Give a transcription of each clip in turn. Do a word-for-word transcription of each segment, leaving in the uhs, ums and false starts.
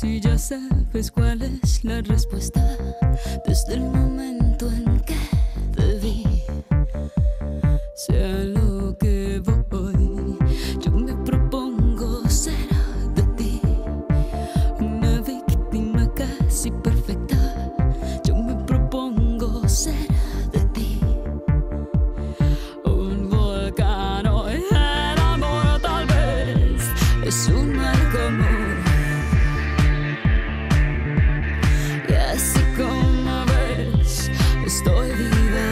Si ya sabes cuál es la respuesta, desde el momento en que te vi, sea lo que voy, yo me propongo ser de ti, una víctima casi perfecta. Yo me propongo ser de ti, un volcán o el amor, tal vez es un mal común. Estoy viva,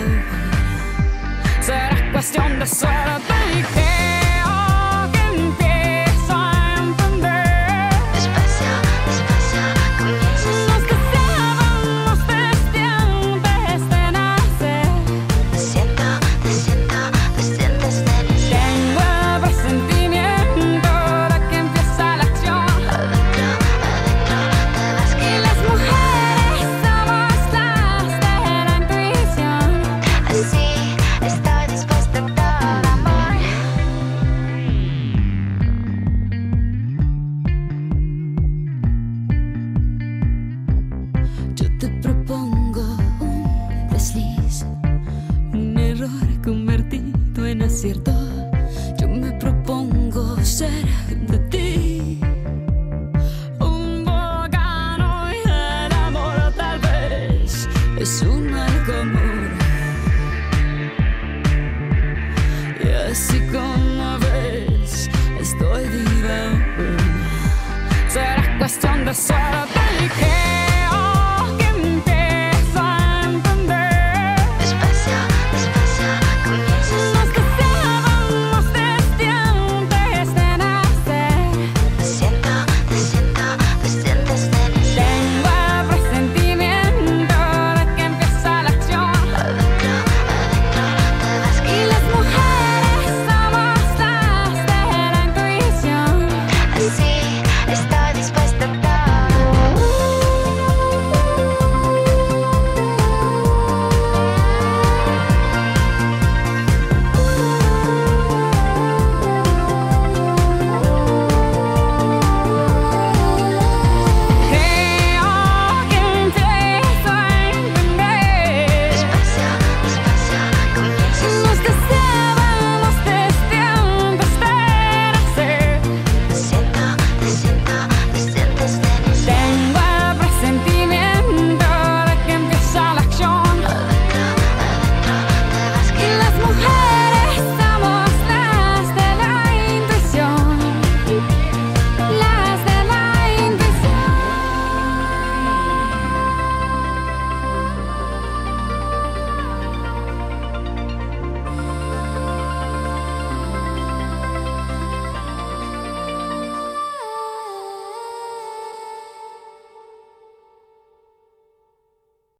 será cuestión de suerte y creo que empiezo a entender. Despacio, despacio, comienzas a Nos deseábamos desde antes de nacer. Te siento, te siento, te sientes feliz. Tengo el presentimiento de que empieza la acción. Adentro, adentro, te vas Y que las mujeres somos las de la intuición. así estoy dispuesta a todo amor. Yo te propongo un desliz, un error convertido en acierto. Yo me propongo ser de ti, un volcán y el amor, tal vez es un mal común. Y así como ves, estoy viva aún. Será cuestión de suerte y que